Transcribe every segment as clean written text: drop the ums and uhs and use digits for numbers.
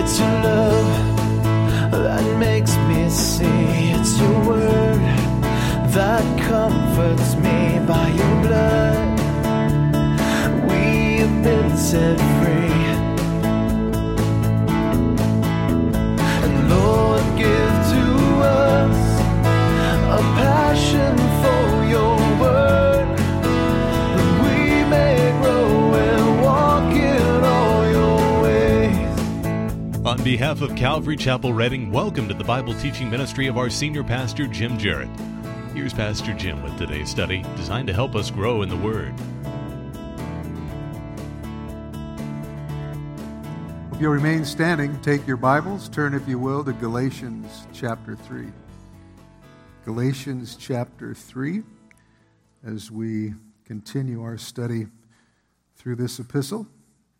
It's your love that makes me see. It's your word that comforts me. By your blood we have been set free. And Lord, give to us a passion for your word, that we may grow and walk in all your ways. On behalf of Calvary Chapel Redding, welcome to the Bible teaching ministry of our senior pastor, Jim Jarrett. Here's Pastor Jim with today's study, designed to help us grow in the Word. If you'll remain standing, take your Bibles, turn, if you will, to Galatians chapter 3. Galatians chapter 3, as we continue our study through this epistle.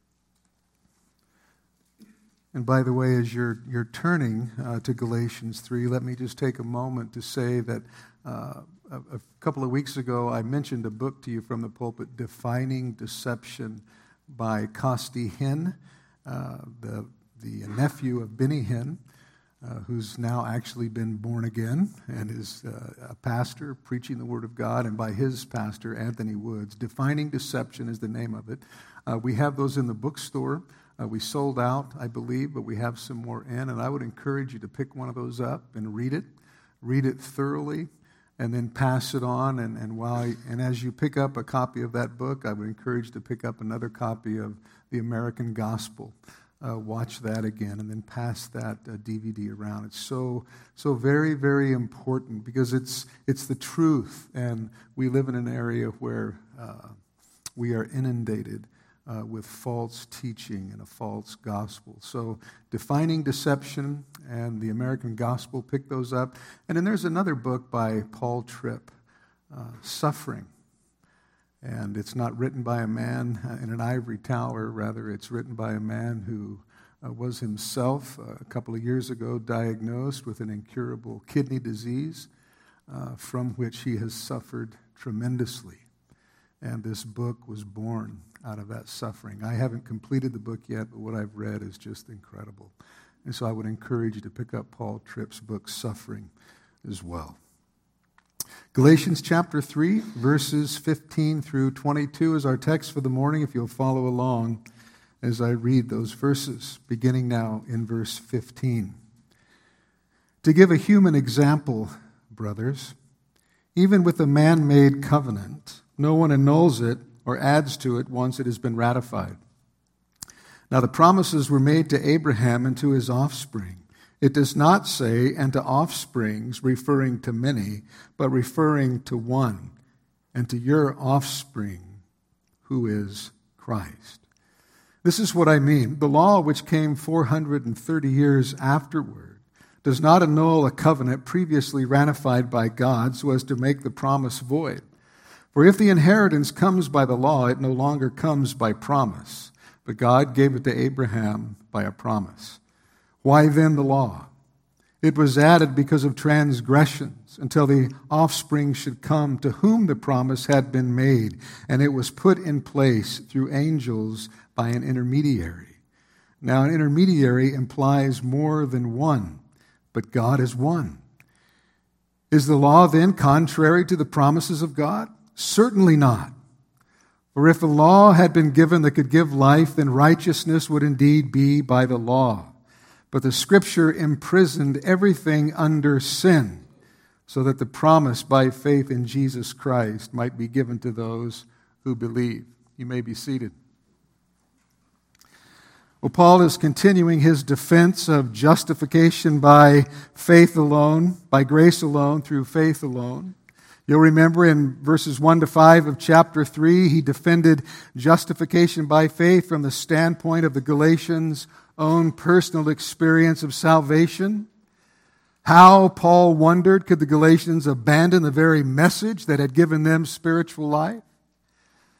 And by the way, as you're turning to Galatians 3, let me just take a moment to say that a couple of weeks ago I mentioned a book to you from the pulpit, Defining Deception by Costi Hinn, the nephew of Benny Hinn, who's now actually been born again and is a pastor preaching the Word of God, and by his pastor, Anthony Woods. Defining Deception is the name of it. We have those in the bookstore. We sold out, I believe, but we have some more in, and I would encourage you to pick one of those up and read it thoroughly, and then pass it on. And as you pick up a copy of that book, I would encourage you to pick up another copy of The American Gospel. Watch that again, and then pass that DVD around. It's so very, very important, because it's the truth, and we live in an area where we are inundated with false teaching and a false gospel. So Defining Deception and The American Gospel, pick those up. And then there's another book by Paul Tripp, Suffering. And it's not written by a man in an ivory tower. Rather, it's written by a man who was himself, a couple of years ago, diagnosed with an incurable kidney disease, from which he has suffered tremendously. And this book was born out of that suffering. I haven't completed the book yet, but what I've read is just incredible. And so I would encourage you to pick up Paul Tripp's book, Suffering, as well. Galatians chapter 3, verses 15 through 22 is our text for the morning, if you'll follow along as I read those verses, beginning now in verse 15. To give a human example, brothers, even with a man-made covenant, no one annuls it or adds to it once it has been ratified. Now the promises were made to Abraham and to his offspring. It does not say, and to offsprings, referring to many, but referring to one, and to your offspring, who is Christ. This is what I mean. The law, which came 430 years afterward, does not annul a covenant previously ratified by God so as to make the promise void. For if the inheritance comes by the law, it no longer comes by promise, but God gave it to Abraham by a promise. Why then the law? It was added because of transgressions, until the offspring should come to whom the promise had been made, and it was put in place through angels by an intermediary. Now an intermediary implies more than one, but God is one. Is the law then contrary to the promises of God? Certainly not. For if a law had been given that could give life, then righteousness would indeed be by the law. But the Scripture imprisoned everything under sin, so that the promise by faith in Jesus Christ might be given to those who believe. You may be seated. Well, Paul is continuing his defense of justification by faith alone, by grace alone, through faith alone. You'll remember in verses 1 to 5 of chapter 3, he defended justification by faith from the standpoint of the Galatians' own personal experience of salvation. How, Paul wondered, could the Galatians abandon the very message that had given them spiritual life?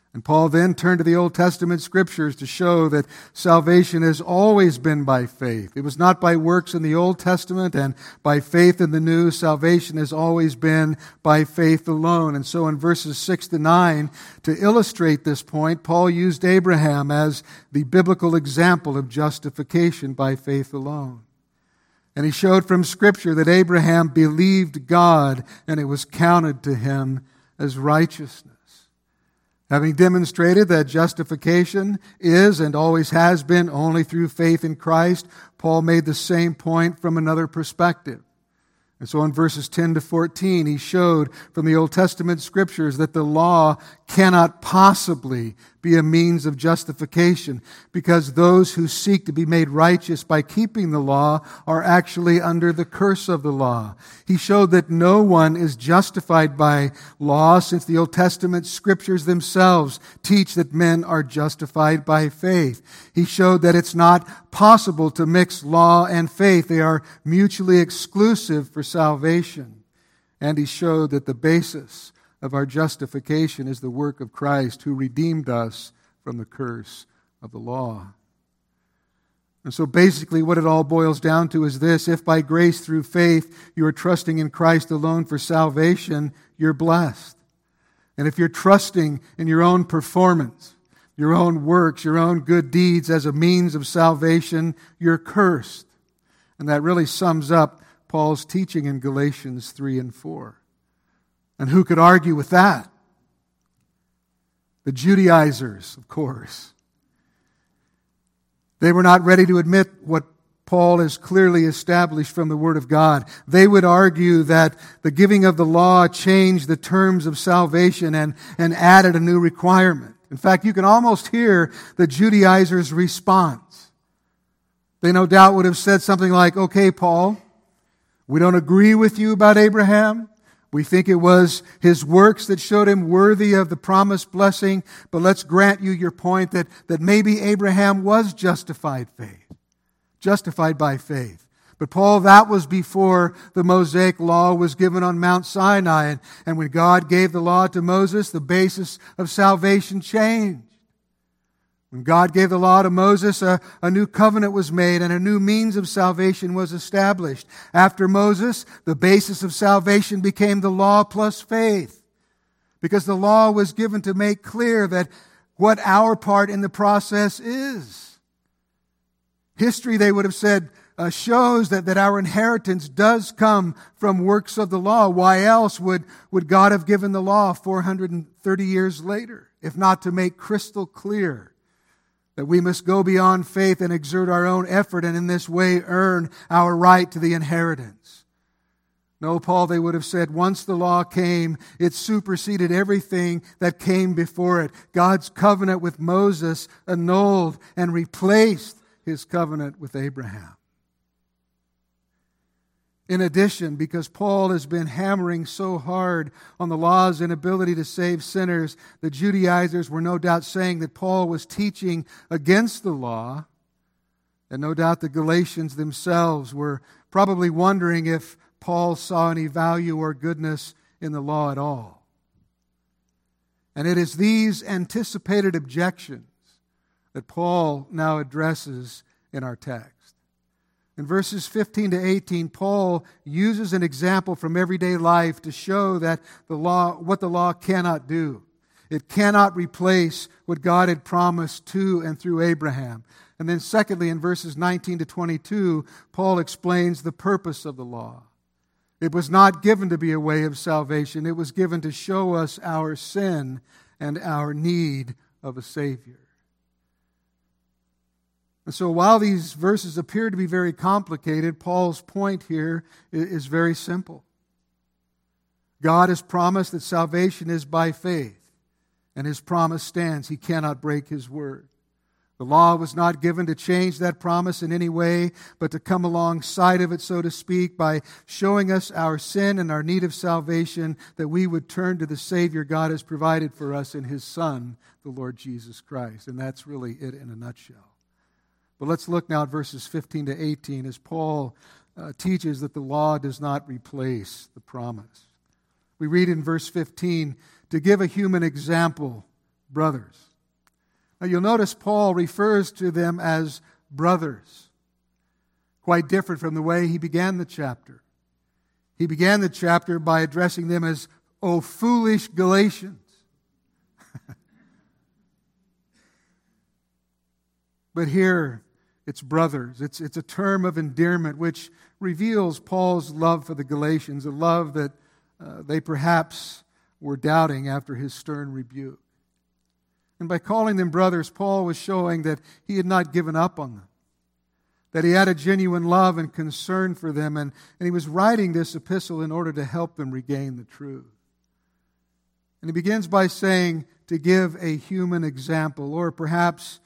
And Paul then turned to the Old Testament scriptures to show that salvation has always been by faith. It was not by works in the Old Testament and by faith in the New. Salvation has always been by faith alone. And so in verses 6 to 9, to illustrate this point, Paul used Abraham as the biblical example of justification by faith alone. And he showed from Scripture that Abraham believed God and it was counted to him as righteousness. Having demonstrated that justification is and always has been only through faith in Christ, Paul made the same point from another perspective. And so in verses 10 to 14, he showed from the Old Testament scriptures that the law cannot possibly be a means of justification because those who seek to be made righteous by keeping the law are actually under the curse of the law. He showed that no one is justified by law since the Old Testament scriptures themselves teach that men are justified by faith. He showed that it's not possible to mix law and faith. They are mutually exclusive for salvation. And he showed that the basis of our justification is the work of Christ who redeemed us from the curse of the law. And so basically what it all boils down to is this: if by grace through faith you are trusting in Christ alone for salvation, you're blessed. And if you're trusting in your own performance, your own works, your own good deeds as a means of salvation, you're cursed. And that really sums up Paul's teaching in Galatians 3 and 4. And who could argue with that? The Judaizers, of course. They were not ready to admit what Paul has clearly established from the Word of God. They would argue that the giving of the law changed the terms of salvation and added a new requirement. In fact, you can almost hear the Judaizers' response. They no doubt would have said something like, "Okay, Paul, we don't agree with you about Abraham. We think it was his works that showed him worthy of the promised blessing, but let's grant you your point that maybe Abraham was justified by faith. But Paul, that was before the Mosaic law was given on Mount Sinai, and when God gave the law to Moses, the basis of salvation changed. When God gave the law to Moses, a new covenant was made and a new means of salvation was established. After Moses, the basis of salvation became the law plus faith, because the law was given to make clear that what our part in the process is. History, they would have said, shows that our inheritance does come from works of the law. Why else would God have given the law 430 years later, if not to make crystal clear that we must go beyond faith and exert our own effort and in this way earn our right to the inheritance? No, Paul, they would have said, once the law came, it superseded everything that came before it. God's covenant with Moses annulled and replaced his covenant with Abraham. In addition, because Paul has been hammering so hard on the law's inability to save sinners, the Judaizers were no doubt saying that Paul was teaching against the law, and no doubt the Galatians themselves were probably wondering if Paul saw any value or goodness in the law at all. And it is these anticipated objections that Paul now addresses in our text. In verses 15 to 18, Paul uses an example from everyday life to show that what the law cannot do. It cannot replace what God had promised to and through Abraham. And then secondly, in verses 19 to 22, Paul explains the purpose of the law. It was not given to be a way of salvation. It was given to show us our sin and our need of a Savior. And so while these verses appear to be very complicated, Paul's point here is very simple. God has promised that salvation is by faith, and His promise stands. He cannot break His word. The law was not given to change that promise in any way, but to come alongside of it, so to speak, by showing us our sin and our need of salvation, that we would turn to the Savior God has provided for us in His Son, the Lord Jesus Christ. And that's really it in a nutshell. But let's look now at verses 15 to 18 as Paul teaches that the law does not replace the promise. We read in verse 15, to give a human example, brothers. Now you'll notice Paul refers to them as brothers. Quite different from the way he began the chapter. He began the chapter by addressing them as, "O foolish Galatians." But here, it's brothers. It's a term of endearment which reveals Paul's love for the Galatians, a love that they perhaps were doubting after his stern rebuke. And by calling them brothers, Paul was showing that he had not given up on them, that he had a genuine love and concern for them, and he was writing this epistle in order to help them regain the truth. And he begins by saying to give a human example, or perhaps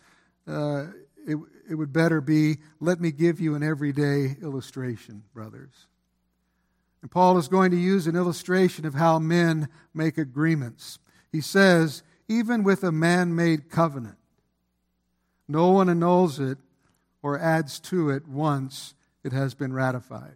it would better be, let me give you an everyday illustration, brothers. And Paul is going to use an illustration of how men make agreements. He says, even with a man-made covenant, no one annuls it or adds to it once it has been ratified.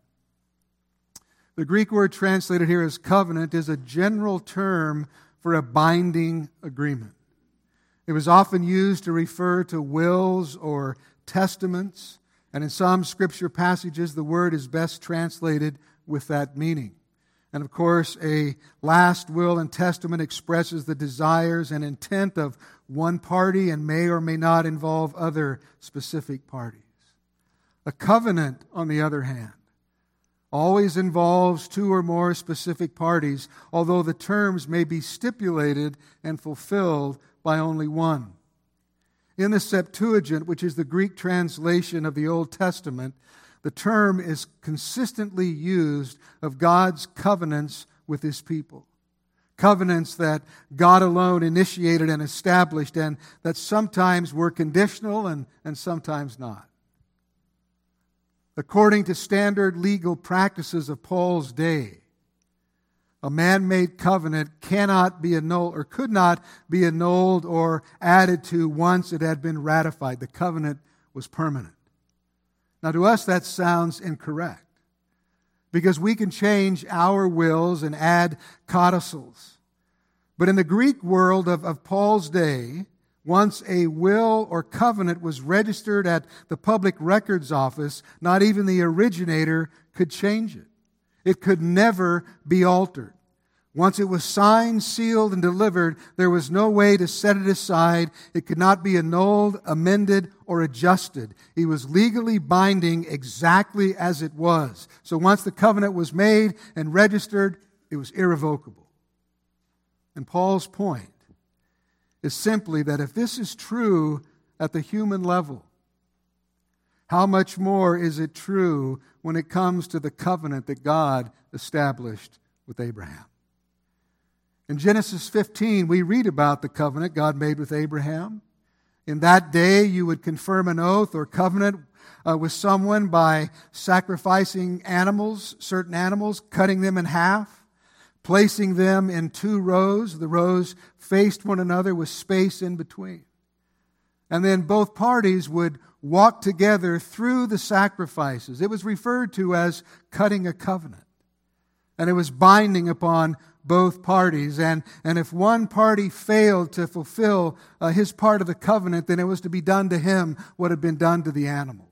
The Greek word translated here as covenant is a general term for a binding agreement. It was often used to refer to wills or testaments, and in some scripture passages the word is best translated with that meaning. And of course, a last will and testament expresses the desires and intent of one party and may or may not involve other specific parties. A covenant, on the other hand, always involves two or more specific parties, although the terms may be stipulated and fulfilled by only one. In the Septuagint, which is the Greek translation of the Old Testament, the term is consistently used of God's covenants with His people. Covenants that God alone initiated and established, and that sometimes were conditional and sometimes not. According to standard legal practices of Paul's day, a man-made covenant cannot be annulled or could not be annulled or added to once it had been ratified. The covenant was permanent. Now, to us, that sounds incorrect because we can change our wills and add codicils. But in the Greek world of Paul's day, once a will or covenant was registered at the Public Records Office, not even the originator could change it. It could never be altered. Once it was signed, sealed, and delivered, there was no way to set it aside. It could not be annulled, amended, or adjusted. It was legally binding exactly as it was. So once the covenant was made and registered, it was irrevocable. And Paul's point is simply that if this is true at the human level, how much more is it true when it comes to the covenant that God established with Abraham? In Genesis 15, we read about the covenant God made with Abraham. In that day, you would confirm an oath or covenant with someone by sacrificing animals, certain animals, cutting them in half, placing them in two rows. The rows faced one another with space in between. And then both parties would walk together through the sacrifices. It was referred to as cutting a covenant. And it was binding upon both parties. And if one party failed to fulfill his part of the covenant, then it was to be done to him what had been done to the animals.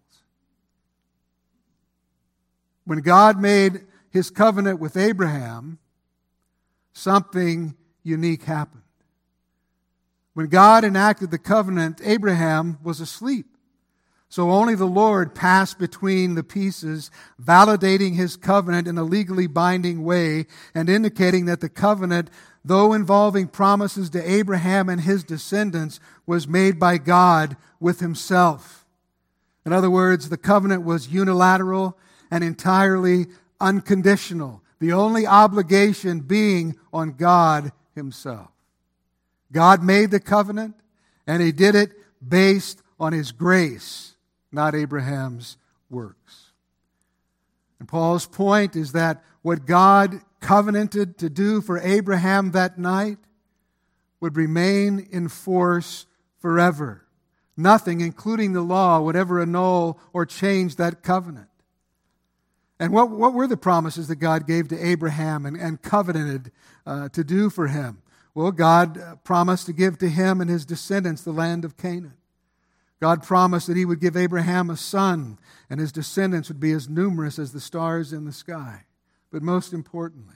When God made His covenant with Abraham, something unique happened. When God enacted the covenant, Abraham was asleep. So only the Lord passed between the pieces, validating His covenant in a legally binding way and indicating that the covenant, though involving promises to Abraham and his descendants, was made by God with Himself. In other words, the covenant was unilateral and entirely unconditional, the only obligation being on God Himself. God made the covenant, and He did it based on His grace, not Abraham's works. And Paul's point is that what God covenanted to do for Abraham that night would remain in force forever. Nothing, including the law, would ever annul or change that covenant. And what were the promises that God gave to Abraham and covenanted to do for him? Well, God promised to give to him and his descendants the land of Canaan. God promised that he would give Abraham a son, and his descendants would be as numerous as the stars in the sky. But most importantly,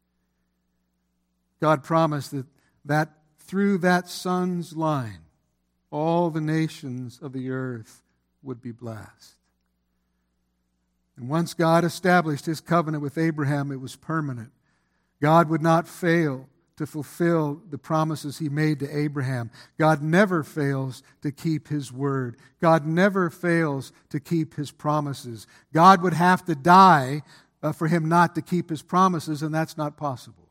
God promised that through that son's line, all the nations of the earth would be blessed. And once God established his covenant with Abraham, it was permanent. God would not fail to fulfill the promises he made to Abraham. God never fails to keep his word. God never fails to keep his promises. God would have to die for him not to keep his promises, and that's not possible.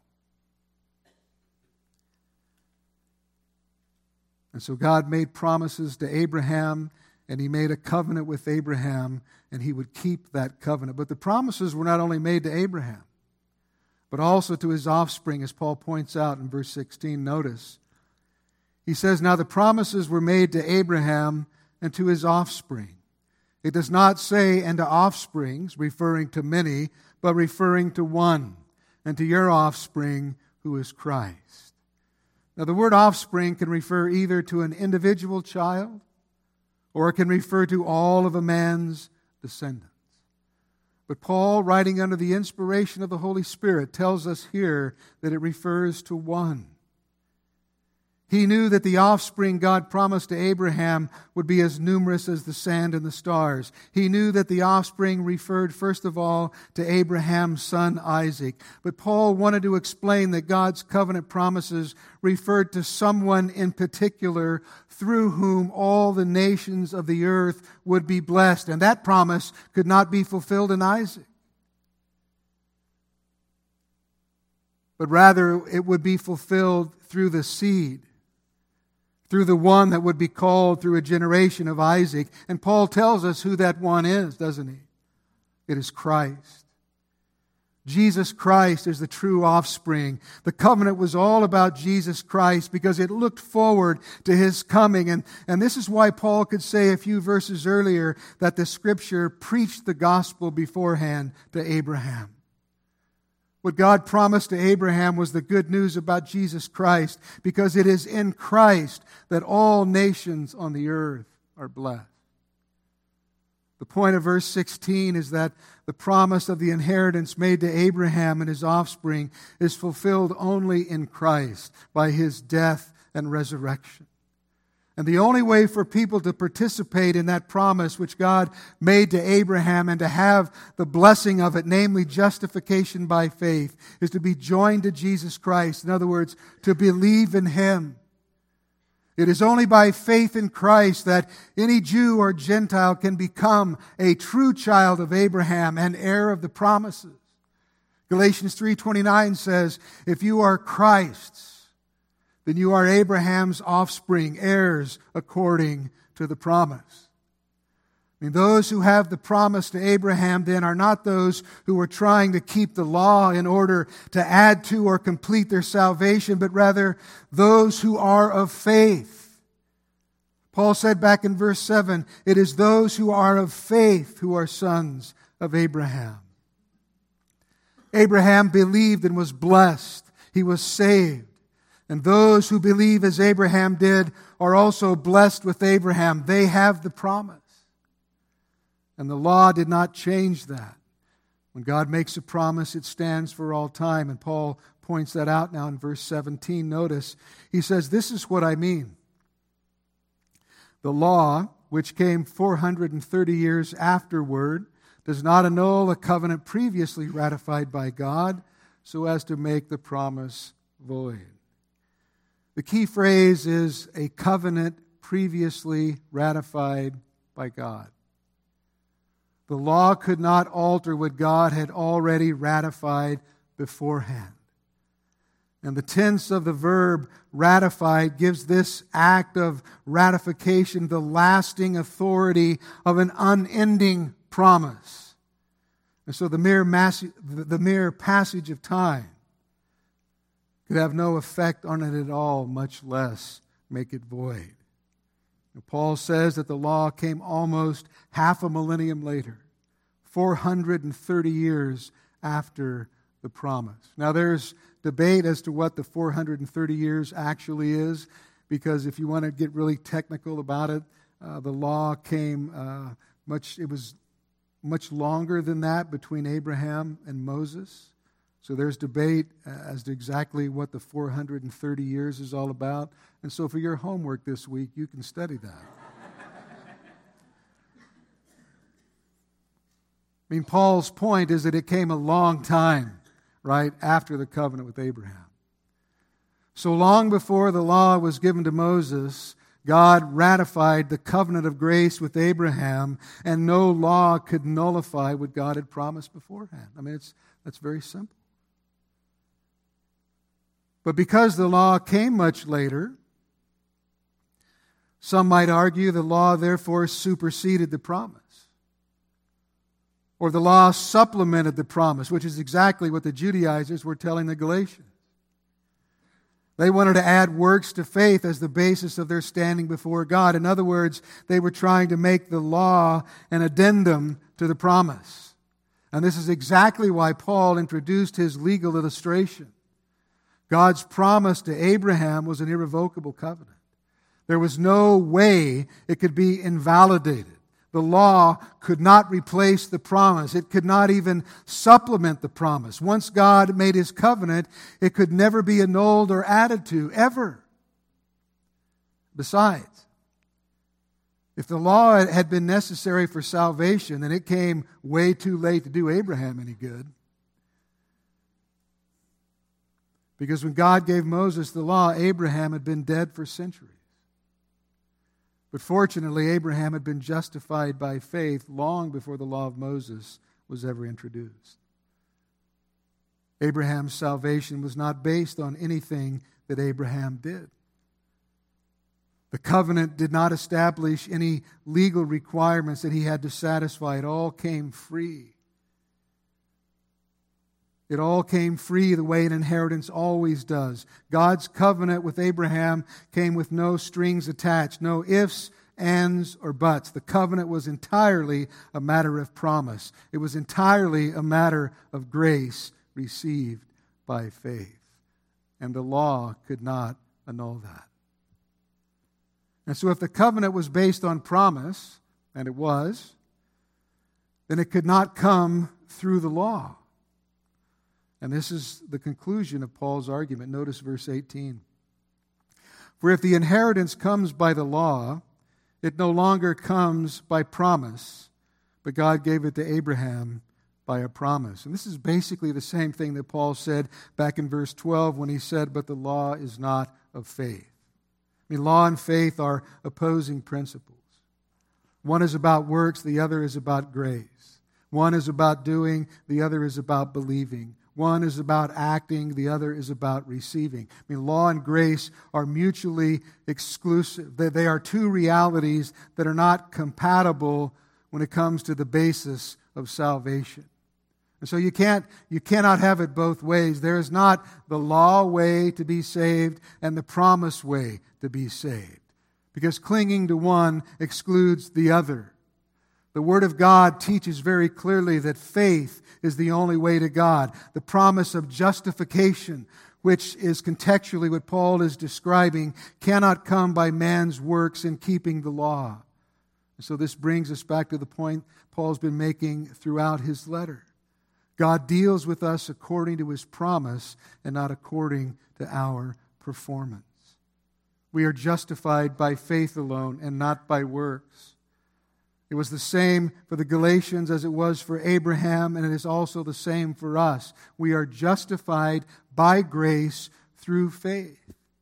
And so God made promises to Abraham, and he made a covenant with Abraham, and he would keep that covenant. But the promises were not only made to Abraham, but also to his offspring, as Paul points out in verse 16. Notice, he says, now the promises were made to Abraham and to his offspring. It does not say, and to offsprings, referring to many, but referring to one, and to your offspring, who is Christ. Now the word offspring can refer either to an individual child, or it can refer to all of a man's descendants. But Paul, writing under the inspiration of the Holy Spirit, tells us here that it refers to one. He knew that the offspring God promised to Abraham would be as numerous as the sand and the stars. He knew that the offspring referred, first of all, to Abraham's son Isaac. But Paul wanted to explain that God's covenant promises referred to someone in particular through whom all the nations of the earth would be blessed. And that promise could not be fulfilled in Isaac, but rather it would be fulfilled through the seed, through the one that would be called through a generation of Isaac. And Paul tells us who that one is, doesn't he? It is Christ. Jesus Christ is the true offspring. The covenant was all about Jesus Christ because it looked forward to his coming. And this is why Paul could say a few verses earlier that the Scripture preached the gospel beforehand to Abraham. What God promised to Abraham was the good news about Jesus Christ, because it is in Christ that all nations on the earth are blessed. The point of verse 16 is that the promise of the inheritance made to Abraham and his offspring is fulfilled only in Christ by his death and resurrection. And the only way for people to participate in that promise which God made to Abraham and to have the blessing of it, namely justification by faith, is to be joined to Jesus Christ. In other words, to believe in him. It is only by faith in Christ that any Jew or Gentile can become a true child of Abraham and heir of the promises. Galatians 3:29 says, if you are Christ's, then you are Abraham's offspring, heirs according to the promise. I mean, those who have the promise to Abraham then are not those who are trying to keep the law in order to add to or complete their salvation, but rather those who are of faith. Paul said back in verse 7, it is those who are of faith who are sons of Abraham. Abraham believed and was blessed. He was saved. And those who believe as Abraham did are also blessed with Abraham. They have the promise. And the law did not change that. When God makes a promise, it stands for all time. And Paul points that out now in verse 17. Notice, he says, this is what I mean. The law, which came 430 years afterward, does not annul a covenant previously ratified by God so as to make the promise void. The key phrase is a covenant previously ratified by God. The law could not alter what God had already ratified beforehand. And the tense of the verb ratified gives this act of ratification the lasting authority of an unending promise. And so the mere passage of time could have no effect on it at all, much less make it void. And Paul says that the law came almost half a millennium later, 430 years after the promise. Now there's debate as to what the 430 years actually is, because if you want to get really technical about it, the law came it was much longer than that between Abraham and Moses. So there's debate as to exactly what the 430 years is all about. And so for your homework this week, you can study that. I mean, Paul's point is that it came a long time, right, after the covenant with Abraham. So long before the law was given to Moses, God ratified the covenant of grace with Abraham, and no law could nullify what God had promised beforehand. I mean, that's very simple. But because the law came much later, some might argue the law therefore superseded the promise. Or the law supplemented the promise, which is exactly what the Judaizers were telling the Galatians. They wanted to add works to faith as the basis of their standing before God. In other words, they were trying to make the law an addendum to the promise. And this is exactly why Paul introduced his legal illustration. God's promise to Abraham was an irrevocable covenant. There was no way it could be invalidated. The law could not replace the promise. It could not even supplement the promise. Once God made His covenant, it could never be annulled or added to, ever. Besides, if the law had been necessary for salvation, then it came way too late to do Abraham any good. Because when God gave Moses the law, Abraham had been dead for centuries. But fortunately, Abraham had been justified by faith long before the law of Moses was ever introduced. Abraham's salvation was not based on anything that Abraham did. The covenant did not establish any legal requirements that he had to satisfy. It all came free. It all came free the way an inheritance always does. God's covenant with Abraham came with no strings attached, no ifs, ands, or buts. The covenant was entirely a matter of promise. It was entirely a matter of grace received by faith. And the law could not annul that. And so if the covenant was based on promise, and it was, then it could not come through the law. And this is the conclusion of Paul's argument. Notice verse 18. For if the inheritance comes by the law, it no longer comes by promise, but God gave it to Abraham by a promise. And this is basically the same thing that Paul said back in verse 12 when he said, but the law is not of faith. I mean, law and faith are opposing principles. One is about works, the other is about grace. One is about doing, the other is about believing. One is about acting, the other is about receiving. I mean, law and grace are mutually exclusive. They are two realities that are not compatible when it comes to the basis of salvation. And so you cannot have it both ways. There is not the law way to be saved and the promise way to be saved, because clinging to one excludes the other. The Word of God teaches very clearly that faith is the only way to God. The promise of justification, which is contextually what Paul is describing, cannot come by man's works in keeping the law. And so this brings us back to the point Paul's been making throughout his letter. God deals with us according to His promise and not according to our performance. We are justified by faith alone and not by works. It was the same for the Galatians as it was for Abraham, and it is also the same for us. We are justified by grace through faith.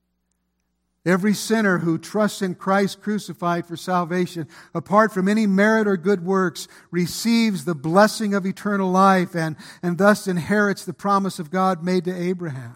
Every sinner who trusts in Christ crucified for salvation, apart from any merit or good works, receives the blessing of eternal life and thus inherits the promise of God made to Abraham.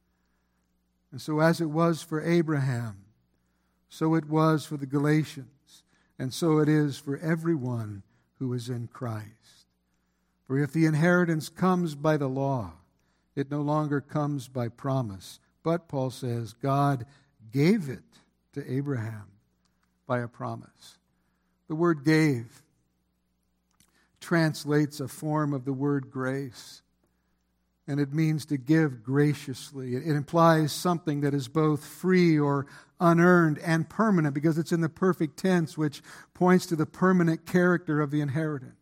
And so as it was for Abraham, so it was for the Galatians. And so it is for everyone who is in Christ. For if the inheritance comes by the law, it no longer comes by promise. But, Paul says, God gave it to Abraham by a promise. The word gave translates a form of the word grace. and it means to give graciously. It implies something that is both free or unearned and permanent, because it's in the perfect tense, which points to the permanent character of the inheritance.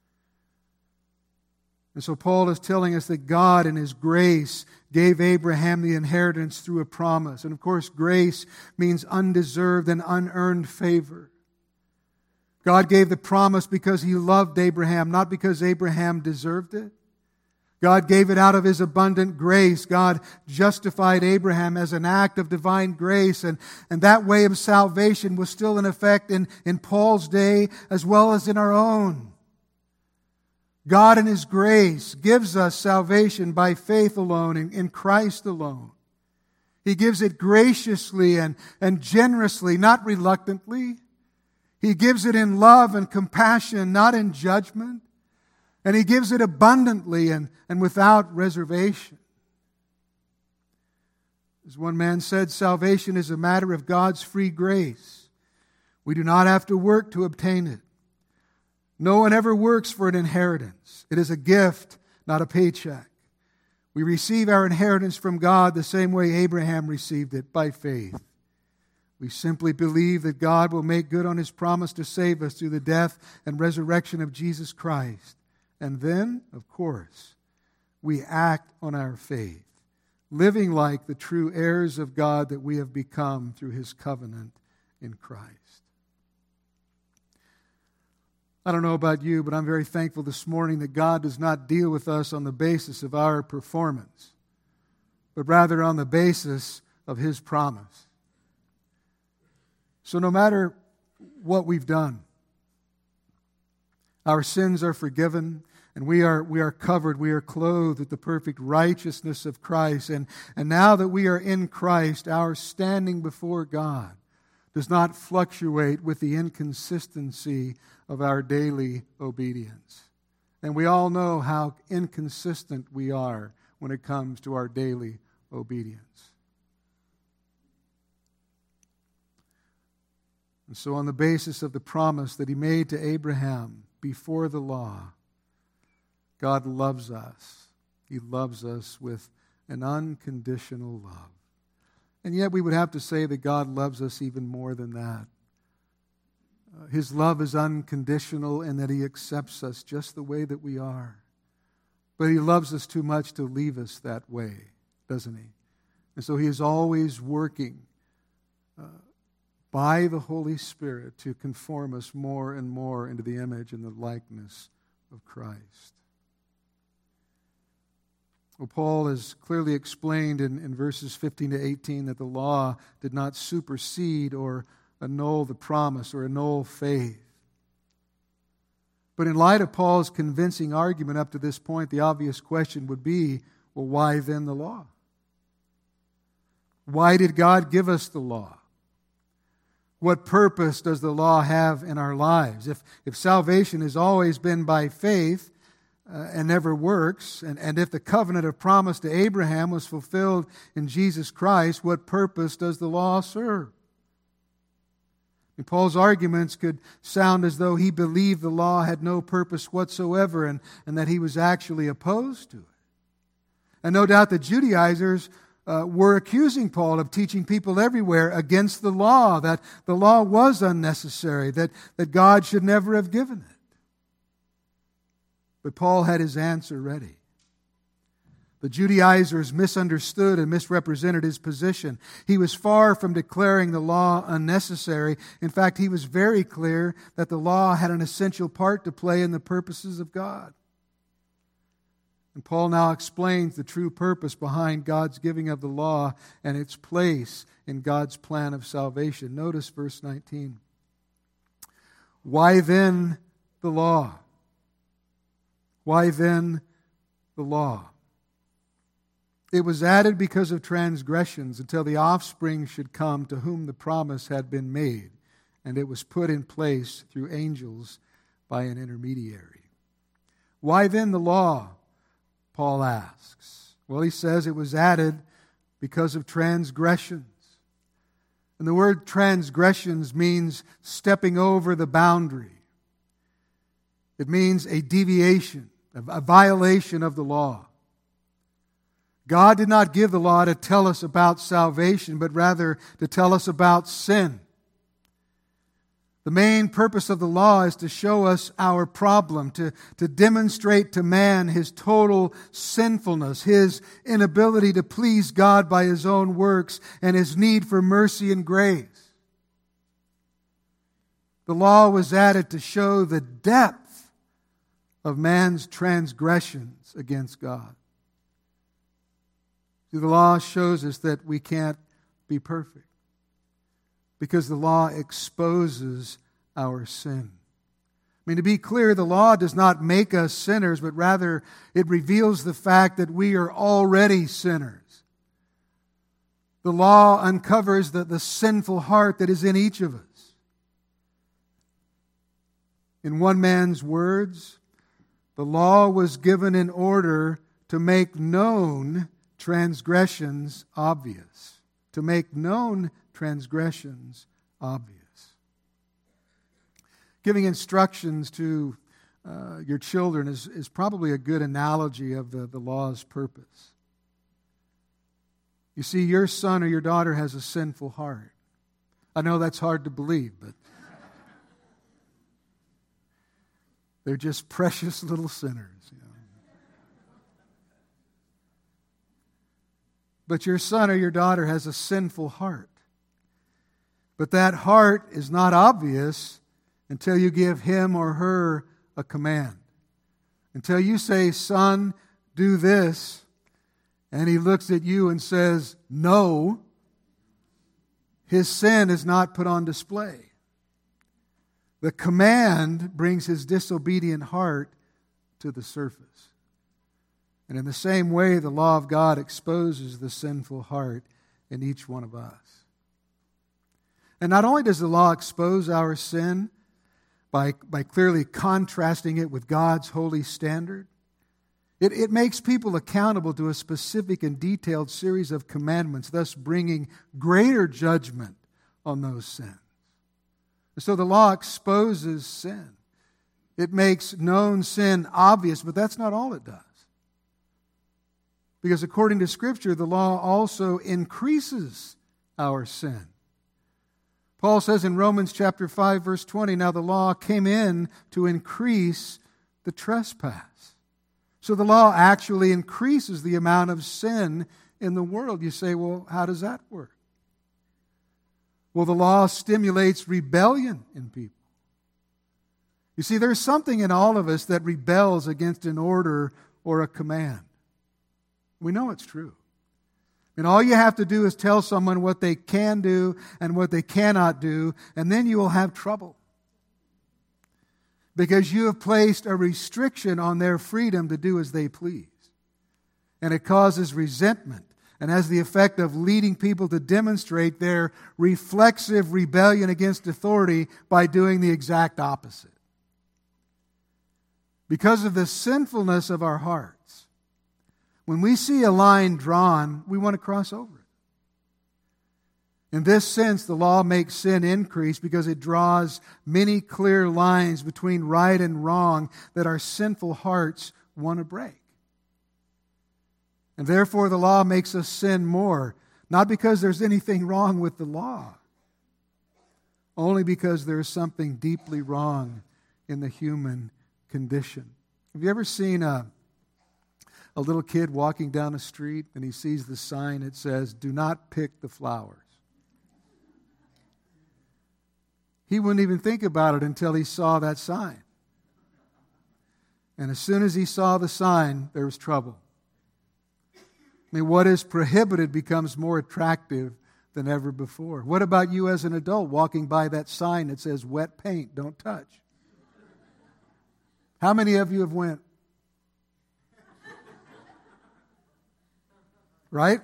And so Paul is telling us that God in His grace gave Abraham the inheritance through a promise. And of course, grace means undeserved and unearned favor. God gave the promise because He loved Abraham, not because Abraham deserved it. God gave it out of His abundant grace. God justified Abraham as an act of divine grace. And that way of salvation was still in effect in Paul's day as well as in our own. God in His grace gives us salvation by faith alone, in Christ alone. He gives it graciously and generously, not reluctantly. He gives it in love and compassion, not in judgment. And He gives it abundantly and without reservation. As one man said, salvation is a matter of God's free grace. We do not have to work to obtain it. No one ever works for an inheritance. It is a gift, not a paycheck. We receive our inheritance from God the same way Abraham received it, by faith. We simply believe that God will make good on His promise to save us through the death and resurrection of Jesus Christ. And then, of course, we act on our faith, living like the true heirs of God that we have become through His covenant in Christ. I don't know about you, but I'm very thankful this morning that God does not deal with us on the basis of our performance, but rather on the basis of His promise. So no matter what we've done, our sins are forgiven, and we are covered, we are clothed with the perfect righteousness of Christ. And now that we are in Christ, our standing before God does not fluctuate with the inconsistency of our daily obedience. And we all know how inconsistent we are when it comes to our daily obedience. And so on the basis of the promise that He made to Abraham before the law, God loves us. He loves us with an unconditional love. And yet we would have to say that God loves us even more than that. His love is unconditional in that He accepts us just the way that we are. But He loves us too much to leave us that way, doesn't He? And so He is always working by the Holy Spirit to conform us more and more into the image and the likeness of Christ. Well, Paul has clearly explained in verses 15 to 18 that the law did not supersede or annul the promise or annul faith. But in light of Paul's convincing argument up to this point, the obvious question would be, well, why then the law? Why did God give us the law? What purpose does the law have in our lives? If salvation has always been by faith and never works, and if the covenant of promise to Abraham was fulfilled in Jesus Christ, what purpose does the law serve? And Paul's arguments could sound as though he believed the law had no purpose whatsoever and that he was actually opposed to it. And no doubt the Judaizers were accusing Paul of teaching people everywhere against the law, that the law was unnecessary, that God should never have given it. But Paul had his answer ready. The Judaizers misunderstood and misrepresented his position. He was far from declaring the law unnecessary. In fact, he was very clear that the law had an essential part to play in the purposes of God. And Paul now explains the true purpose behind God's giving of the law and its place in God's plan of salvation. Notice verse 19. Why then the law? Why then the law? It was added because of transgressions until the offspring should come to whom the promise had been made, and it was put in place through angels by an intermediary. Why then the law? Paul asks. Well, he says it was added because of transgressions. And the word transgressions means stepping over the boundary. It means a deviation, a violation of the law. God did not give the law to tell us about salvation, but rather to tell us about sin. The main purpose of the law is to show us our problem, to demonstrate to man his total sinfulness, his inability to please God by his own works, and his need for mercy and grace. The law was added to show the depth of man's transgressions against God. See, the law shows us that we can't be perfect, because the law exposes our sin. I mean, to be clear, the law does not make us sinners, but rather it reveals the fact that we are already sinners. The law uncovers the sinful heart that is in each of us. In one man's words, the law was given in order to make known transgressions obvious. To make known transgressions obvious. Giving instructions to your children is probably a good analogy of the law's purpose. You see, your son or your daughter has a sinful heart. I know that's hard to believe, but they're just precious little sinners. But your son or your daughter has a sinful heart. But that heart is not obvious until you give him or her a command. Until you say, "Son, do this," and he looks at you and says, "No," his sin is not put on display. The command brings his disobedient heart to the surface. And in the same way, the law of God exposes the sinful heart in each one of us. And not only does the law expose our sin by clearly contrasting it with God's holy standard, it makes people accountable to a specific and detailed series of commandments, thus bringing greater judgment on those sins. And so the law exposes sin. It makes known sin obvious, but that's not all it does. Because according to Scripture, the law also increases our sin. Paul says in Romans chapter 5, verse 20, "Now the law came in to increase the trespass." So the law actually increases the amount of sin in the world. You say, well, how does that work? Well, the law stimulates rebellion in people. You see, there's something in all of us that rebels against an order or a command. We know it's true. And all you have to do is tell someone what they can do and what they cannot do, and then you will have trouble. Because you have placed a restriction on their freedom to do as they please. And it causes resentment and has the effect of leading people to demonstrate their reflexive rebellion against authority by doing the exact opposite. Because of the sinfulness of our hearts, when we see a line drawn, we want to cross over it. In this sense, the law makes sin increase because it draws many clear lines between right and wrong that our sinful hearts want to break. And therefore, the law makes us sin more, not because there's anything wrong with the law, only because there's something deeply wrong in the human condition. Have you ever seen a little kid walking down the street and he sees the sign that says, "Do not pick the flowers"? He wouldn't even think about it until he saw that sign. And as soon as he saw the sign, there was trouble. I mean, what is prohibited becomes more attractive than ever before. What about you as an adult walking by that sign that says, "Wet paint, don't touch"? How many of you have went? Right?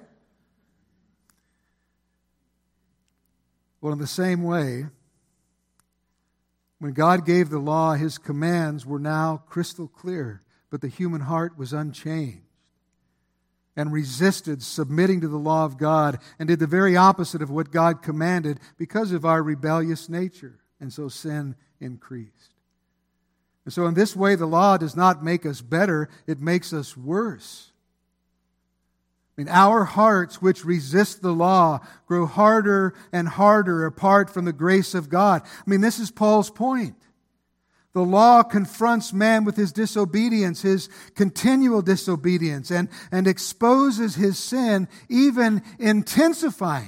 Well, in the same way, when God gave the law, His commands were now crystal clear, but the human heart was unchanged and resisted submitting to the law of God and did the very opposite of what God commanded because of our rebellious nature. And so sin increased. And so in this way, the law does not make us better, it makes us worse. Our hearts, which resist the law, grow harder and harder apart from the grace of God. This is Paul's point. The law confronts man with his disobedience, his continual disobedience, and exposes his sin, even intensifying it.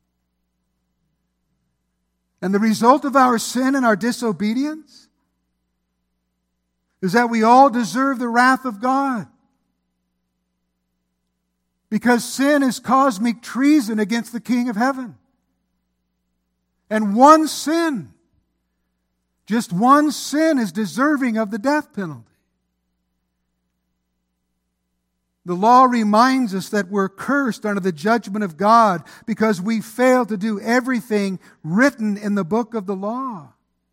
And the result of our sin and our disobedience is that we all deserve the wrath of God. Because sin is cosmic treason against the King of Heaven. And one sin, just one sin, is deserving of the death penalty. The law reminds us that we're cursed under the judgment of God because we fail to do everything written in the book of the law.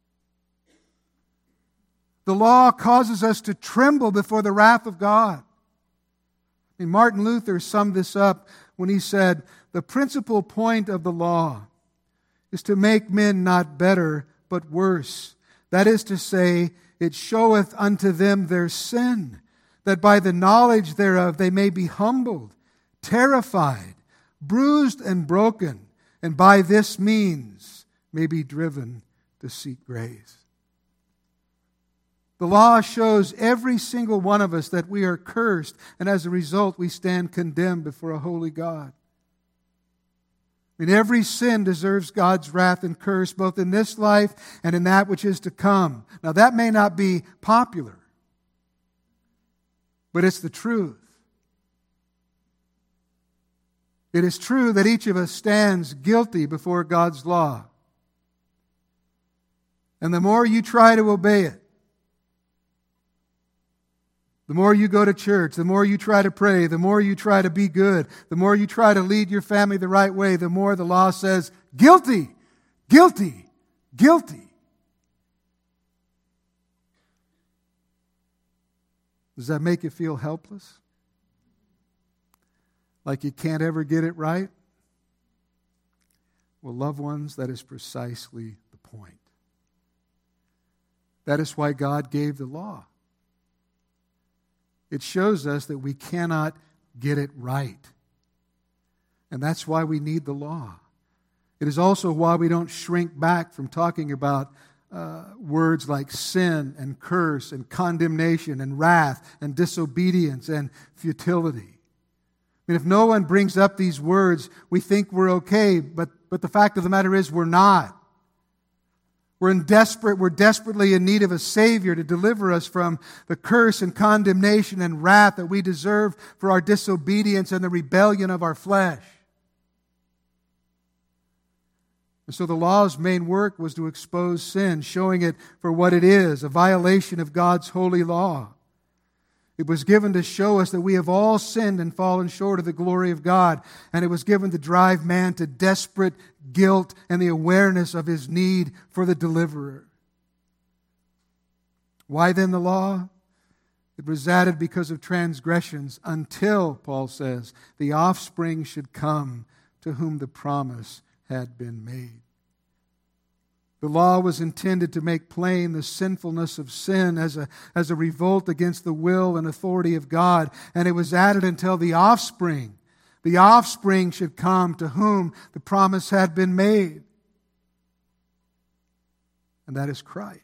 The law causes us to tremble before the wrath of God. Martin Luther summed this up when he said, "The principal point of the law is to make men not better, but worse. That is to say, it showeth unto them their sin, that by the knowledge thereof they may be humbled, terrified, bruised, and broken, and by this means may be driven to seek grace." The law shows every single one of us that we are cursed, and as a result we stand condemned before a holy God. Every sin deserves God's wrath and curse, both in this life and in that which is to come. Now that may not be popular, but it's the truth. It is true that each of us stands guilty before God's law. And the more you try to obey it, the more you go to church, the more you try to pray, the more you try to be good, the more you try to lead your family the right way, the more the law says, guilty, guilty, guilty. Does that make you feel helpless? Like you can't ever get it right? Well, loved ones, that is precisely the point. That is why God gave the law. It shows us that we cannot get it right. And that's why we need the law. It is also why we don't shrink back from talking about words like sin and curse and condemnation and wrath and disobedience and futility. If no one brings up these words, we think we're okay, but the fact of the matter is we're not. We're desperately in need of a Savior to deliver us from the curse and condemnation and wrath that we deserve for our disobedience and the rebellion of our flesh. And so the law's main work was to expose sin, showing it for what it is, a violation of God's holy law. It was given to show us that we have all sinned and fallen short of the glory of God. And it was given to drive man to desperate guilt and the awareness of his need for the deliverer. Why then the law? It was added because of transgressions until, Paul says, the offspring should come to whom the promise had been made. The law was intended to make plain the sinfulness of sin as a revolt against the will and authority of God. And it was added until the offspring should come to whom the promise had been made. And that is Christ.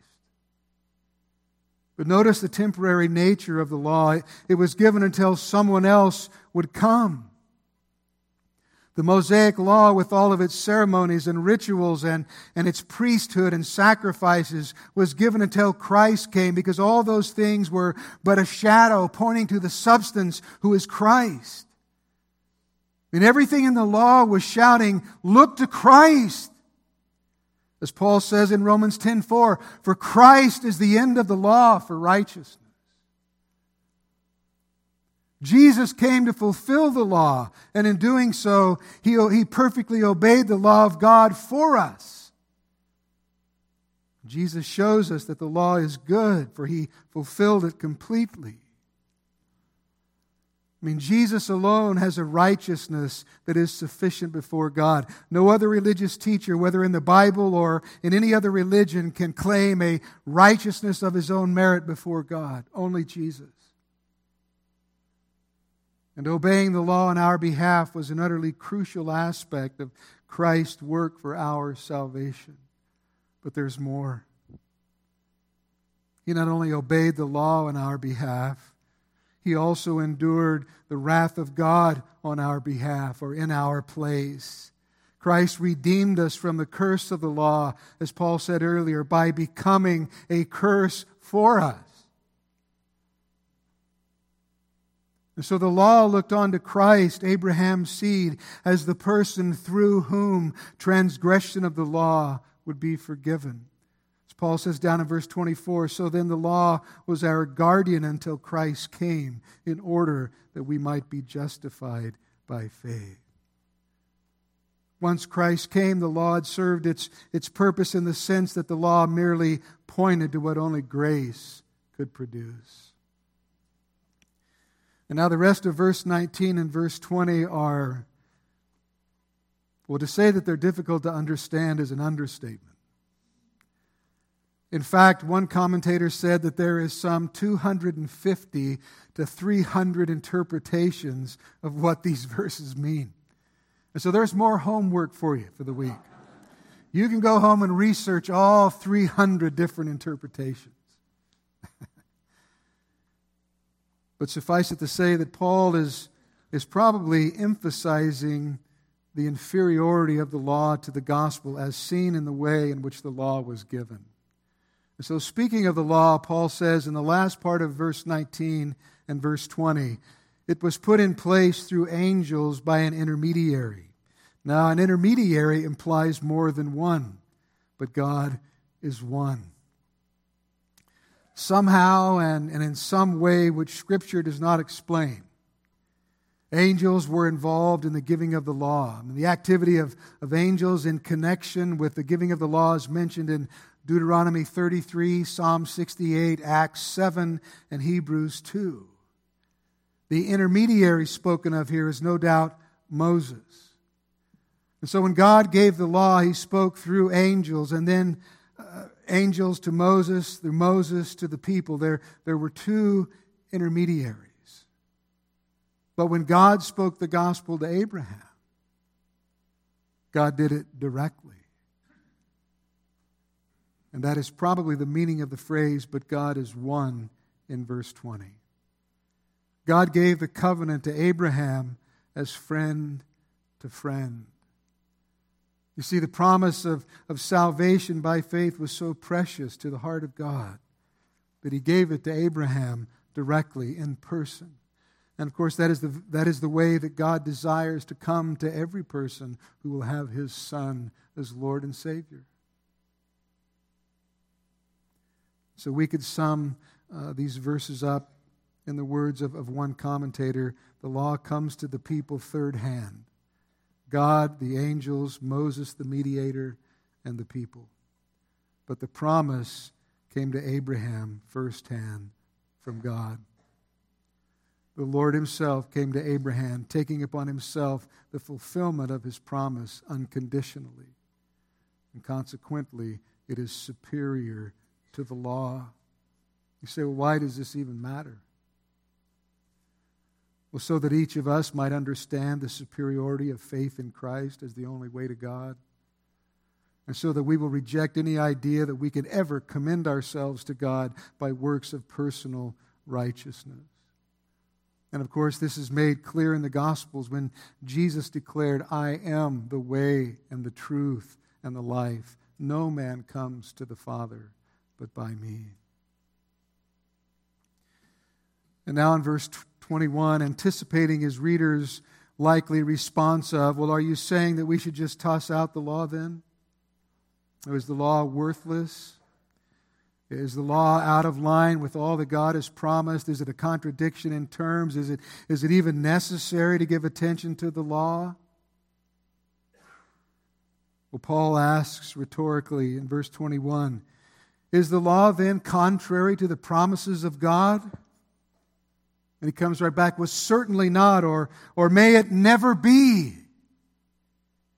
But notice the temporary nature of the law. It was given until someone else would come. The Mosaic law, with all of its ceremonies and rituals and its priesthood and sacrifices, was given until Christ came, because all those things were but a shadow pointing to the substance, who is Christ. And everything in the law was shouting, look to Christ. As Paul says in Romans 10:4, for Christ is the end of the law for righteousness. Jesus came to fulfill the law, and in doing so, He perfectly obeyed the law of God for us. Jesus shows us that the law is good, for He fulfilled it completely. Jesus alone has a righteousness that is sufficient before God. No other religious teacher, whether in the Bible or in any other religion, can claim a righteousness of his own merit before God. Only Jesus. And obeying the law on our behalf was an utterly crucial aspect of Christ's work for our salvation. But there's more. He not only obeyed the law on our behalf, He also endured the wrath of God on our behalf or in our place. Christ redeemed us from the curse of the law, as Paul said earlier, by becoming a curse for us. And so the law looked on to Christ, Abraham's seed, as the person through whom transgression of the law would be forgiven. As Paul says down in verse 24, so then the law was our guardian until Christ came, in order that we might be justified by faith. Once Christ came, the law had served its purpose in the sense that the law merely pointed to what only grace could produce. And now the rest of verse 19 and verse 20 are, well, to say that they're difficult to understand is an understatement. In fact, one commentator said that there is some 250 to 300 interpretations of what these verses mean. And so there's more homework for you for the week. You can go home and research all 300 different interpretations. But suffice it to say that Paul is probably emphasizing the inferiority of the law to the gospel as seen in the way in which the law was given. And so speaking of the law, Paul says in the last part of verse 19 and verse 20, it was put in place through angels by an intermediary. Now, an intermediary implies more than one, but God is one. Somehow and in some way which Scripture does not explain, angels were involved in the giving of the law. And the activity of angels in connection with the giving of the law is mentioned in Deuteronomy 33, Psalm 68, Acts 7, and Hebrews 2. The intermediary spoken of here is no doubt Moses. And so when God gave the law, He spoke through angels, and then angels to Moses, through Moses to the people. There were two intermediaries. But when God spoke the gospel to Abraham, God did it directly. And that is probably the meaning of the phrase, but God is one, in verse 20. God gave the covenant to Abraham as friend to friend. You see, the promise of salvation by faith was so precious to the heart of God that He gave it to Abraham directly, in person. And of course, that is the way that God desires to come to every person who will have His Son as Lord and Savior. So we could sum these verses up in the words of one commentator: the law comes to the people third hand. God, the angels, Moses, the mediator, and the people. But the promise came to Abraham firsthand from God. The Lord Himself came to Abraham, taking upon Himself the fulfillment of His promise unconditionally. And consequently, it is superior to the law. You say, well, why does this even matter? Well, so that each of us might understand the superiority of faith in Christ as the only way to God. And so that we will reject any idea that we can ever commend ourselves to God by works of personal righteousness. And of course, this is made clear in the Gospels when Jesus declared, I am the way and the truth and the life. No man comes to the Father but by me. And now in verse 21, anticipating his readers' likely response of, well, are you saying that we should just toss out the law then? Or is the law worthless? Is the law out of line with all that God has promised? Is it a contradiction in terms? Is it even necessary to give attention to the law? Well, Paul asks rhetorically in verse 21, is the law then contrary to the promises of God? And he comes right back with certainly not, or may it never be.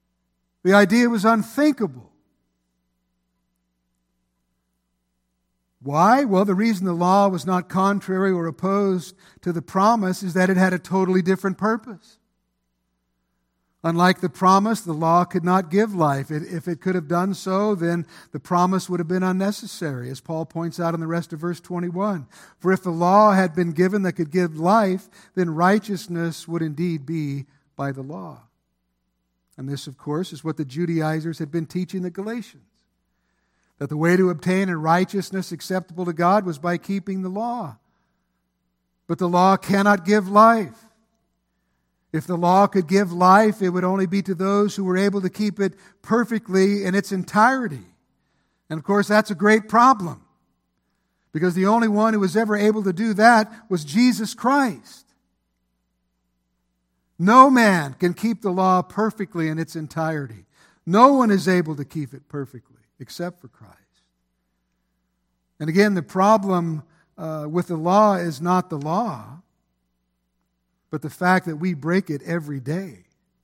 The idea was unthinkable. Why? Well, the reason the law was not contrary or opposed to the promise is that it had a totally different purpose. Unlike the promise, the law could not give life. If it could have done so, then the promise would have been unnecessary, as Paul points out in the rest of verse 21. For if the law had been given that could give life, then righteousness would indeed be by the law. And this, of course, is what the Judaizers had been teaching the Galatians, that the way to obtain a righteousness acceptable to God was by keeping the law. But the law cannot give life. If the law could give life, it would only be to those who were able to keep it perfectly in its entirety. And of course, that's a great problem, because the only one who was ever able to do that was Jesus Christ. No man can keep the law perfectly in its entirety. No one is able to keep it perfectly except for Christ. And again, the problem with the law is not the law, but the fact that we break it every day.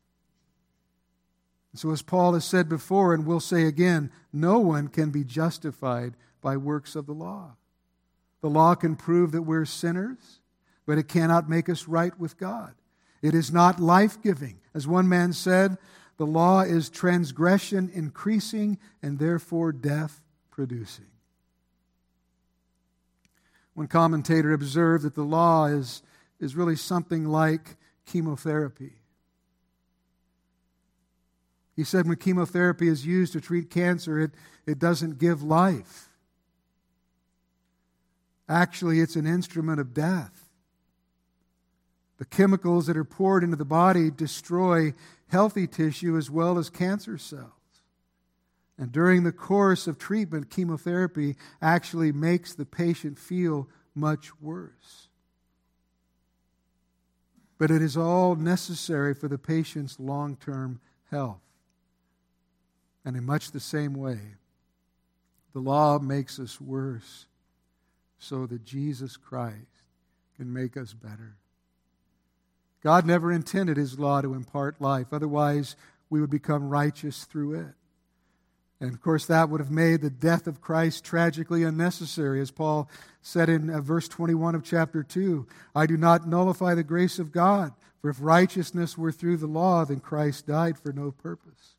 So as Paul has said before, and will say again, no one can be justified by works of the law. The law can prove that we're sinners, but it cannot make us right with God. It is not life-giving. As one man said, the law is transgression increasing and therefore death producing. One commentator observed that the law is really something like chemotherapy. He said when chemotherapy is used to treat cancer, it doesn't give life. Actually, it's an instrument of death. The chemicals that are poured into the body destroy healthy tissue as well as cancer cells. And during the course of treatment, chemotherapy actually makes the patient feel much worse. But it is all necessary for the patient's long-term health. And in much the same way, the law makes us worse so that Jesus Christ can make us better. God never intended His law to impart life. Otherwise, we would become righteous through it. And of course, that would have made the death of Christ tragically unnecessary. As Paul said in verse 21 of chapter 2, I do not nullify the grace of God, for if righteousness were through the law, then Christ died for no purpose.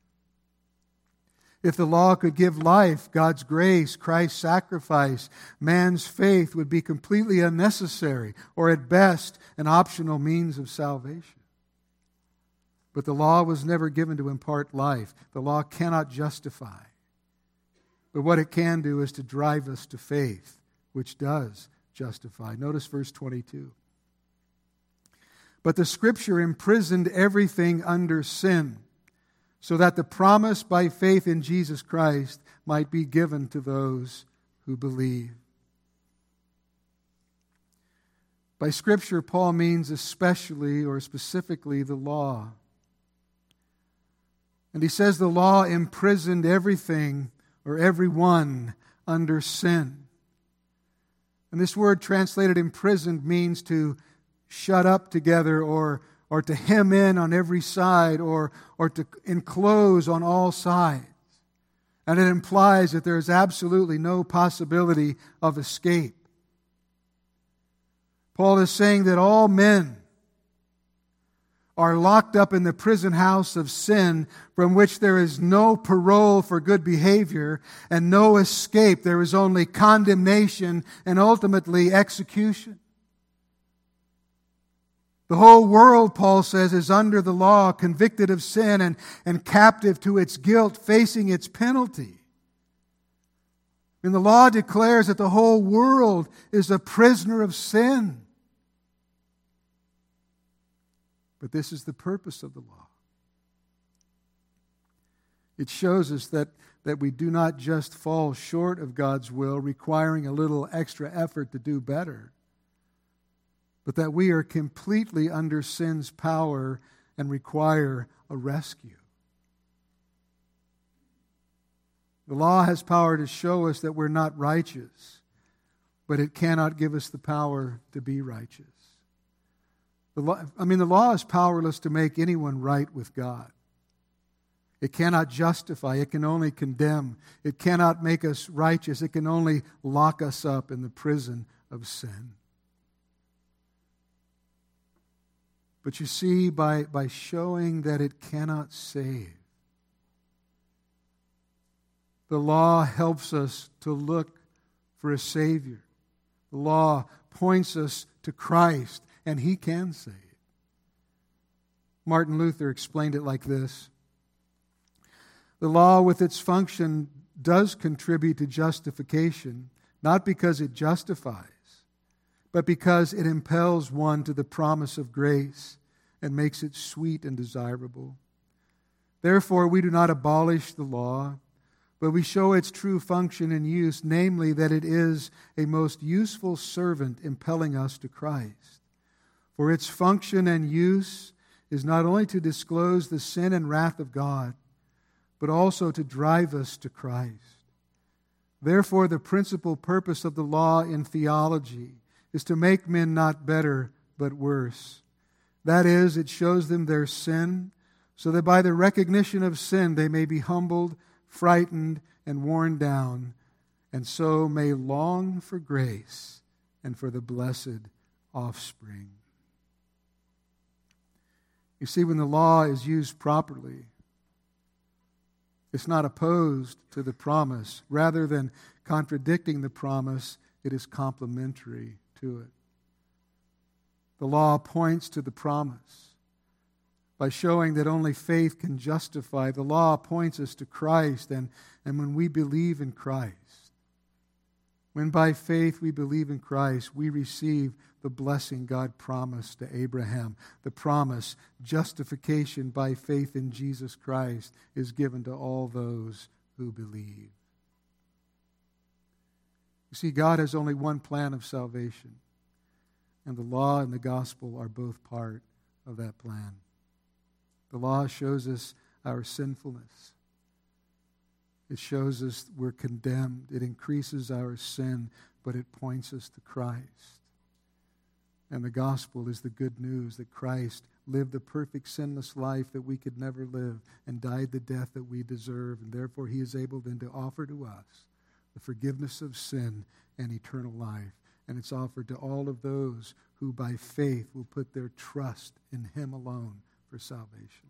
If the law could give life, God's grace, Christ's sacrifice, man's faith would be completely unnecessary, or at best, an optional means of salvation. But the law was never given to impart life. The law cannot justify. But what it can do is to drive us to faith, which does justify. Notice verse 22. But the Scripture imprisoned everything under sin, so that the promise by faith in Jesus Christ might be given to those who believe. By Scripture, Paul means especially or specifically the law. And he says the law imprisoned everything or everyone under sin. And this word translated imprisoned means to shut up together or to hem in on every side or to enclose on all sides. And it implies that there is absolutely no possibility of escape. Paul is saying that all men are locked up in the prison house of sin from which there is no parole for good behavior and no escape. There is only condemnation and ultimately execution. The whole world, Paul says, is under the law, convicted of sin and captive to its guilt, facing its penalty. And the law declares that the whole world is a prisoner of sin. But this is the purpose of the law. It shows us that we do not just fall short of God's will, requiring a little extra effort to do better, but that we are completely under sin's power and require a rescue. The law has power to show us that we're not righteous, but it cannot give us the power to be righteous. The law is powerless to make anyone right with God. It cannot justify. It can only condemn. It cannot make us righteous. It can only lock us up in the prison of sin. But you see, by showing that it cannot save, the law helps us to look for a Savior. The law points us to Christ, and He can save. Martin Luther explained it like this: the law with its function does contribute to justification, not because it justifies, but because it impels one to the promise of grace and makes it sweet and desirable. Therefore, we do not abolish the law, but we show its true function and use, namely that it is a most useful servant impelling us to Christ. For its function and use is not only to disclose the sin and wrath of God, but also to drive us to Christ. Therefore, the principal purpose of the law in theology is to make men not better, but worse. That is, it shows them their sin, so that by the recognition of sin they may be humbled, frightened, and worn down, and so may long for grace and for the blessed offspring. You see, when the law is used properly, it's not opposed to the promise. Rather than contradicting the promise, it is complementary to it. The law points to the promise. By showing that only faith can justify, the law points us to Christ, and when we believe in Christ, when by faith we believe in Christ, we receive the blessing God promised to Abraham. The promise, justification by faith in Jesus Christ, is given to all those who believe. You see, God has only one plan of salvation, and the law and the gospel are both part of that plan. The law shows us our sinfulness. It shows us we're condemned. It increases our sin, but it points us to Christ. And the gospel is the good news that Christ lived the perfect sinless life that we could never live and died the death that we deserve. And therefore He is able then to offer to us the forgiveness of sin and eternal life. And it's offered to all of those who by faith will put their trust in Him alone for salvation.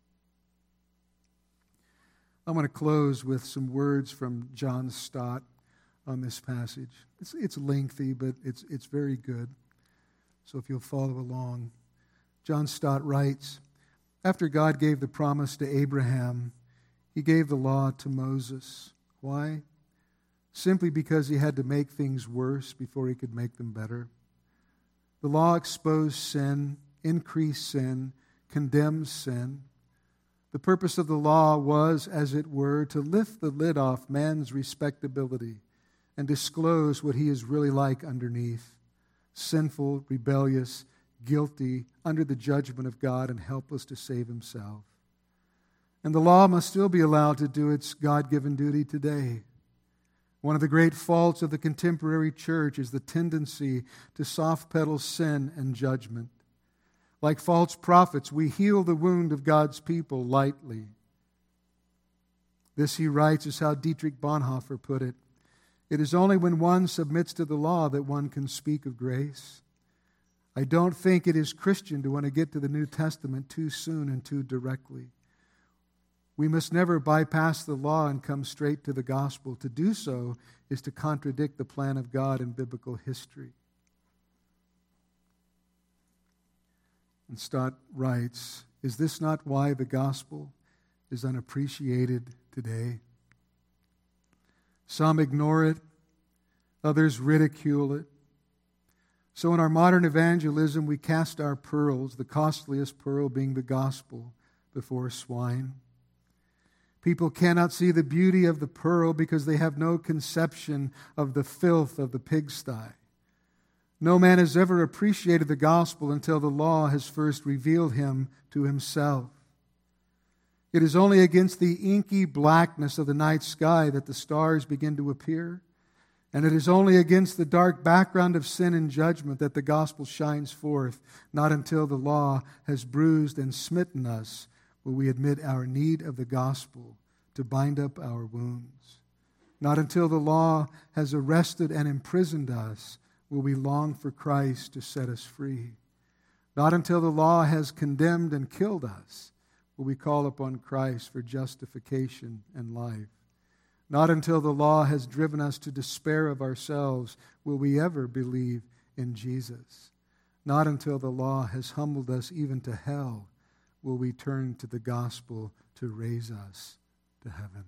I'm going to close with some words from John Stott on this passage. It's lengthy, but it's very good. So if you'll follow along. John Stott writes, after God gave the promise to Abraham, He gave the law to Moses. Why? Simply because He had to make things worse before He could make them better. The law exposed sin, increased sin, condemns sin. The purpose of the law was, as it were, to lift the lid off man's respectability and disclose what he is really like underneath: sinful, rebellious, guilty, under the judgment of God, and helpless to save himself. And the law must still be allowed to do its God-given duty today. One of the great faults of the contemporary church is the tendency to soft-pedal sin and judgment. Like false prophets, we heal the wound of God's people lightly. This, he writes, is how Dietrich Bonhoeffer put it. It is only when one submits to the law that one can speak of grace. I don't think it is Christian to want to get to the New Testament too soon and too directly. We must never bypass the law and come straight to the gospel. To do so is to contradict the plan of God in biblical history. And Stott writes, is this not why the gospel is unappreciated today? Some ignore it, others ridicule it. So in our modern evangelism, we cast our pearls, the costliest pearl being the gospel, before swine. People cannot see the beauty of the pearl because they have no conception of the filth of the pigsty. No man has ever appreciated the gospel until the law has first revealed him to himself. It is only against the inky blackness of the night sky that the stars begin to appear. And it is only against the dark background of sin and judgment that the gospel shines forth. Not until the law has bruised and smitten us will we admit our need of the gospel to bind up our wounds. Not until the law has arrested and imprisoned us will we long for Christ to set us free. Not until the law has condemned and killed us will we call upon Christ for justification and life. Not until the law has driven us to despair of ourselves will we ever believe in Jesus. Not until the law has humbled us even to hell will we turn to the gospel to raise us to heaven.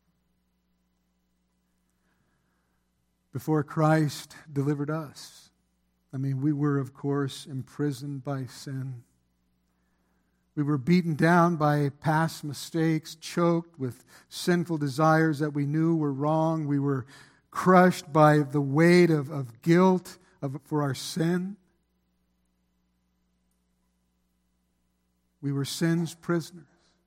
Before Christ delivered us, we were, of course, imprisoned by sin. We were beaten down by past mistakes, choked with sinful desires that we knew were wrong. We were crushed by the weight of guilt for our sin. We were sin's prisoners.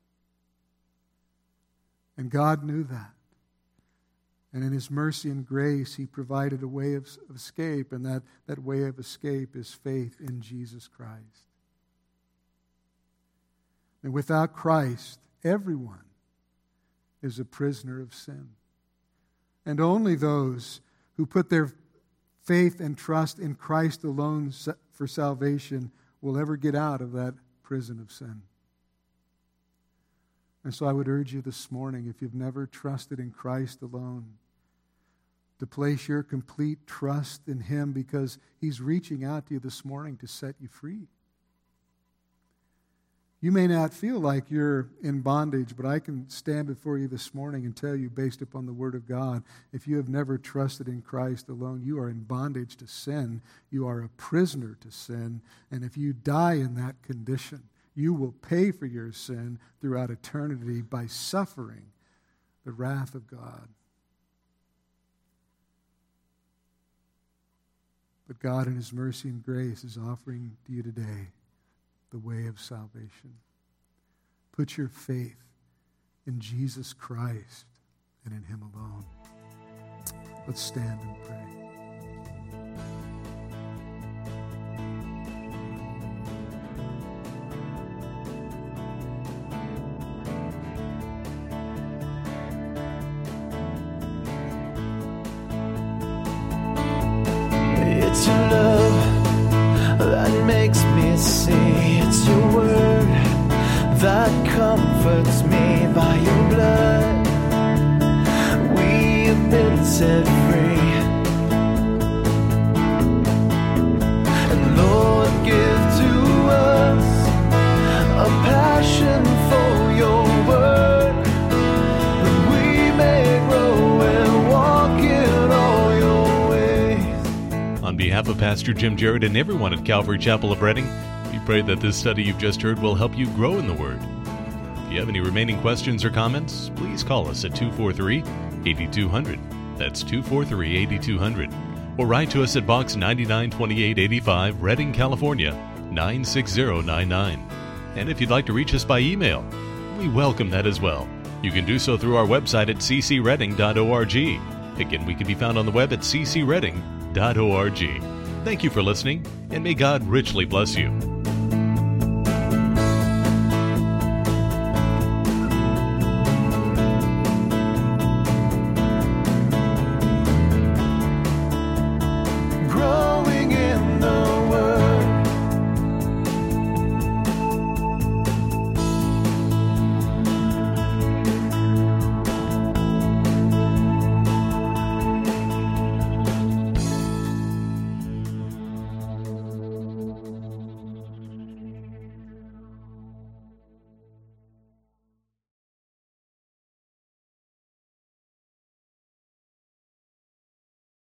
And God knew that. And in His mercy and grace, He provided a way of escape, and that way of escape is faith in Jesus Christ. And without Christ, everyone is a prisoner of sin. And only those who put their faith and trust in Christ alone for salvation will ever get out of that prison of sin. And so I would urge you this morning, if you've never trusted in Christ alone, to place your complete trust in Him, because He's reaching out to you this morning to set you free. You may not feel like you're in bondage, but I can stand before you this morning and tell you, based upon the Word of God, if you have never trusted in Christ alone, you are in bondage to sin. You are a prisoner to sin. And if you die in that condition, you will pay for your sin throughout eternity by suffering the wrath of God. But God, in His mercy and grace, is offering to you today the way of salvation. Put your faith in Jesus Christ and in Him alone. Let's stand and pray. It's your love that makes me see. It's your word that comforts me. By your blood we have been set free. And Lord, give to us a passion for your word, that we may grow and walk in all your ways. On behalf of Pastor Jim Jarrett and everyone at Calvary Chapel of Redding, we pray that this study you've just heard will help you grow in the Word. If you have any remaining questions or comments, please call us at 243-8200. That's 243-8200. Or write to us at Box 992885, Redding, California, 96099. And if you'd like to reach us by email, we welcome that as well. You can do so through our website at ccredding.org. Again, we can be found on the web at ccredding.org. Thank you for listening, and may God richly bless you.